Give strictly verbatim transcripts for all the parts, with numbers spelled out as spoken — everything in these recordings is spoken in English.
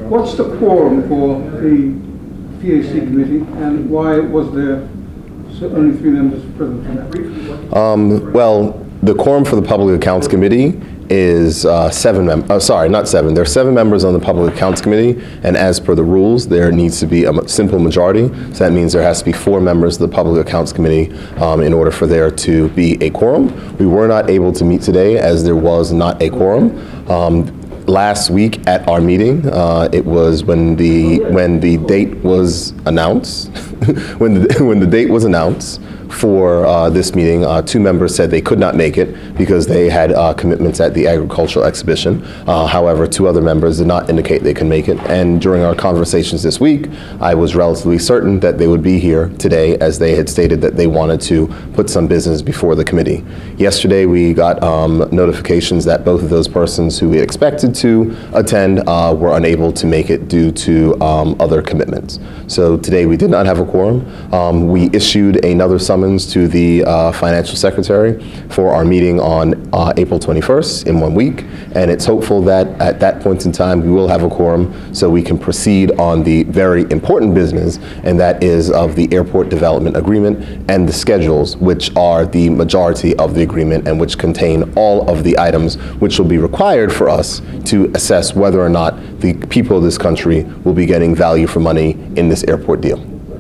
What's the quorum for the P A C committee, and why was there so only three members present? Um, well, the quorum for the Public Accounts Committee is uh, seven members. Oh, sorry, not seven. There are seven members on the Public Accounts Committee, and as per the rules, there needs to be a simple majority. So that means there has to be four members of the Public Accounts Committee um, in order for there to be a quorum. We were not able to meet today as there was not a quorum. Um, Last week at our meeting, uh, it was when the when the date was announced. when the when the date was announced for uh, this meeting, uh, two members said they could not make it because they had uh, commitments at the agricultural exhibition. Uh, however, two other members did not indicate they could make it. And during our conversations this week, I was relatively certain that they would be here today, as they had stated that they wanted to put some business before the committee. Yesterday, we got um, notifications that both of those persons who we expected to attend uh, were unable to make it due to um, other commitments. So today we did not have a quorum. Um, we issued another summons to the uh, financial secretary for our meeting on uh, April twenty-first in one week, and it's hopeful that at that point in time we will have a quorum so we can proceed on the very important business, and that is of the airport development agreement and the schedules, which are the majority of the agreement and which contain all of the items which will be required for us to assess whether or not the people of this country will be getting value for money in this airport deal.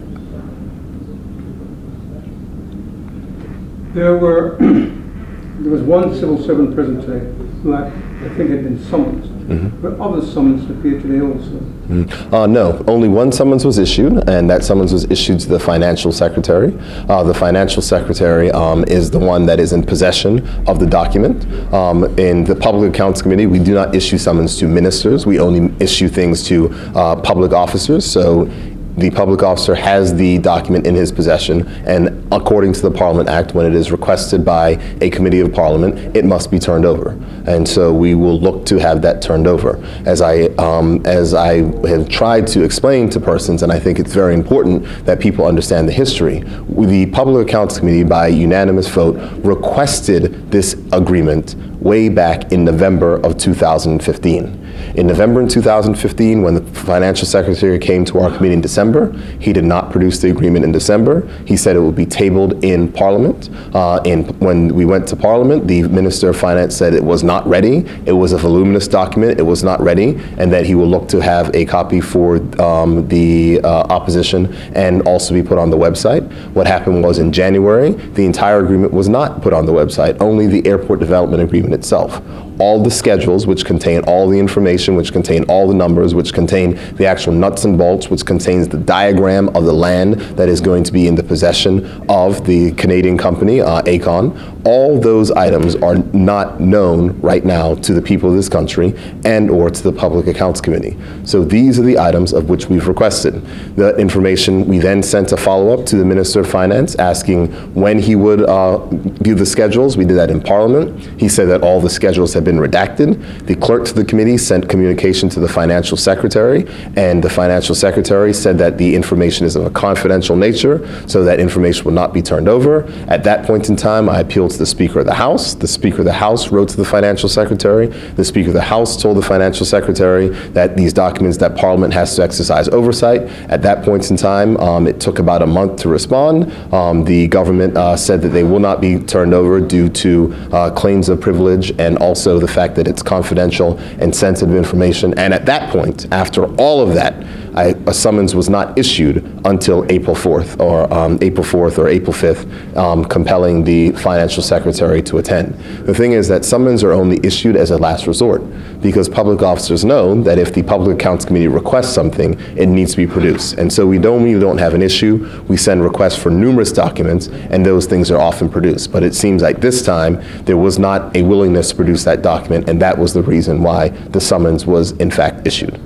There were there was one civil servant present today who I, I think had been summoned. Mm-hmm. But other summons appeared today also. Mm-hmm. uh, no, only one summons was issued, and that summons was issued to the financial secretary. Uh, the financial secretary um, is the one that is in possession of the document. Um, in the Public Accounts Committee, we do not issue summons to ministers. We only issue things to uh, public officers. So the public officer has the document in his possession, and according to the Parliament Act, when it is requested by a committee of Parliament, it must be turned over. And so we will look to have that turned over. As I, um, as I have tried to explain to persons, and I think it's very important that people understand the history, the Public Accounts Committee, by unanimous vote, requested this agreement way back in November of two thousand fifteen. In November in two thousand fifteen, when the financial secretary came to our committee in December, he did not produce the agreement in December. He said it would be tabled in Parliament. Uh, and when we went to Parliament, the Minister of Finance said it was not ready. It was a voluminous document. It was not ready, and that he will look to have a copy for um, the uh, opposition and also be put on the website. What happened was in January, the entire agreement was not put on the website, only the airport development agreement itself. All the schedules, which contain all the information, which contain all the numbers, which contain the actual nuts and bolts, which contains the diagram of the land that is going to be in the possession of the Canadian company, uh, Aecon. All those items are not known right now to the people of this country and or to the Public Accounts Committee. So these are the items of which we've requested. The information, we then sent a follow-up to the Minister of Finance asking when he would uh, do the schedules. We did that in Parliament. He said that all the schedules had been redacted. The clerk to the committee sent communication to the financial secretary, and the financial secretary said that the information is of a confidential nature, so that information will not be turned over. At that point in time, I appealed to the Speaker of the House. The Speaker of the House wrote to the financial secretary. The Speaker of the House told the financial secretary that these documents, that Parliament has to exercise oversight. At that point in time, um, it took about a month to respond. Um, the government uh, said that they will not be turned over due to uh, claims of privilege and also the fact that it's confidential and sensitive information. And at that point, after all of that, I, a summons was not issued until April fourth or um, April fourth or April fifth, um, compelling the financial secretary to attend. The thing is that summons are only issued as a last resort, because public officers know that if the Public Accounts Committee requests something, it needs to be produced. And so we don't, we don't have an issue. We send requests for numerous documents, and those things are often produced. But it seems like this time there was not a willingness to produce that document, and that was the reason why the summons was in fact issued.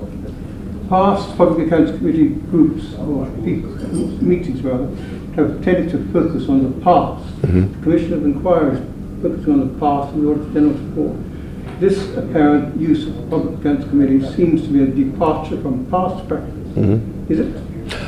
Past Public Accounts Committee groups, or people, meetings rather, have tended to focus on the past. Mm-hmm. The Commission of Inquiry is focusing on the past in order to general support. This apparent use of the Public Accounts Committee seems to be a departure from past practice. Mm-hmm. Is it?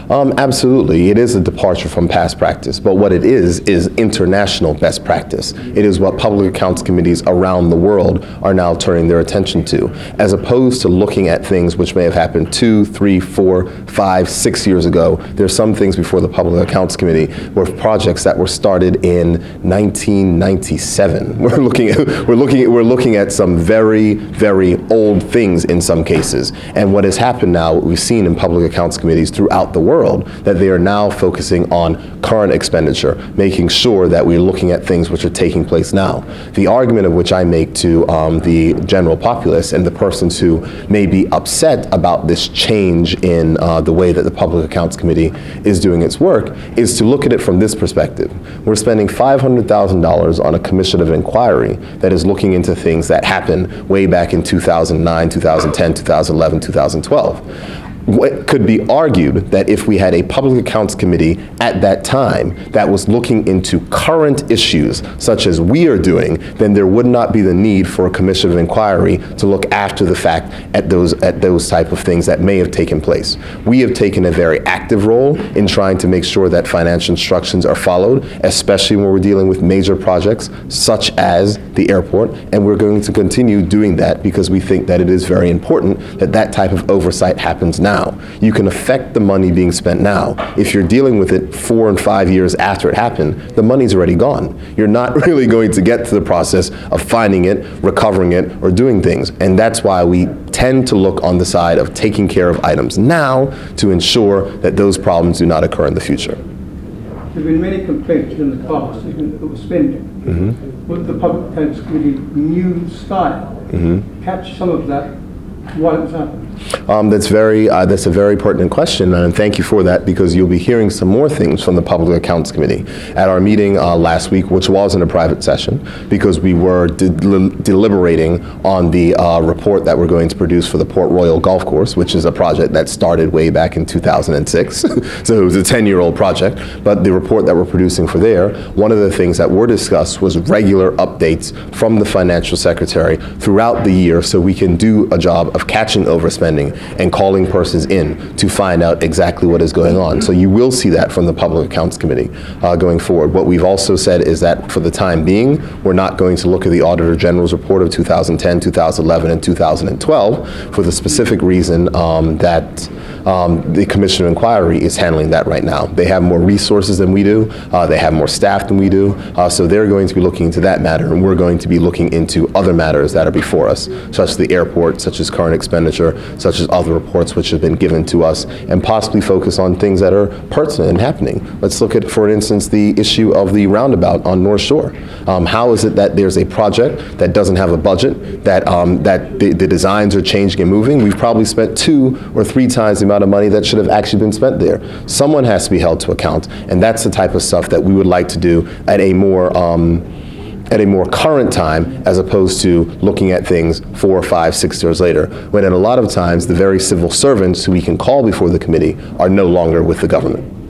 Um, absolutely. It is a departure from past practice, but what it is is international best practice. It is what public accounts committees around the world are now turning their attention to, as opposed to looking at things which may have happened two, three, four, five, six years ago. There's some things before the Public Accounts Committee were projects that were started in nineteen ninety-seven. We're looking at, we're looking at, we're looking at some very, very old things in some cases. And what has happened now, what we've seen in public accounts committees throughout the world, that they are now focusing on current expenditure, making sure that we're looking at things which are taking place now. The argument of which I make to um, the general populace and the persons who may be upset about this change in uh, the way that the Public Accounts Committee is doing its work is to look at it from this perspective. We're spending five hundred thousand dollars on a commission of inquiry that is looking into things that happened way back in two thousand nine, two thousand ten, two thousand eleven, two thousand twelve. What could be argued that if we had a public accounts committee at that time that was looking into current issues such as we are doing, then there would not be the need for a commission of inquiry to look after the fact at those at those type of things that may have taken place. We have taken a very active role in trying to make sure that financial instructions are followed, especially when we're dealing with major projects such as the airport, and we're going to continue doing that because we think that it is very important that that type of oversight happens now. Now. You can affect the money being spent now. If you're dealing with it four and five years after it happened, the money's already gone. You're not really going to get to the process of finding it, recovering it, or doing things. And that's why we tend to look on the side of taking care of items now to ensure that those problems do not occur in the future. There have been many complaints in the past over spending. Mm-hmm. Would the Public Accounts Committee new style mm-hmm. catch some of that while it's happening? Um, that's very uh, that's a very pertinent question, and thank you for that, because you'll be hearing some more things from the Public Accounts Committee at our meeting uh, last week, which was in a private session, because we were de deliberating on the uh, report that we're going to produce for the Port Royal Golf Course, which is a project that started way back in two thousand six. So it was a ten-year-old project, but the report that we're producing for there, one of the things that were discussed was regular updates from the Financial Secretary throughout the year, so we can do a job of catching overspending and calling persons in to find out exactly what is going on. So you will see that from the Public Accounts Committee uh, going forward. What we've also said is that for the time being, we're not going to look at the Auditor General's report of two thousand ten, two thousand eleven, and two thousand twelve for the specific reason um, that um, the Commission of Inquiry is handling that right now. They have more resources than we do. Uh, they have more staff than we do. Uh, so they're going to be looking into that matter, and we're going to be looking into other matters that are before us, such as the airport, such as current expenditure, such as other reports which have been given to us, and possibly focus on things that are pertinent and happening. Let's look at, for instance, the issue of the roundabout on North Shore. Um, how is it that there's a project that doesn't have a budget, that um, that the, the designs are changing and moving? We've probably spent two or three times the amount of money that should have actually been spent there. Someone has to be held to account, and that's the type of stuff that we would like to do at a more um, at a more current time, as opposed to looking at things four, five, six years later, when at a lot of times the very civil servants who we can call before the committee are no longer with the government.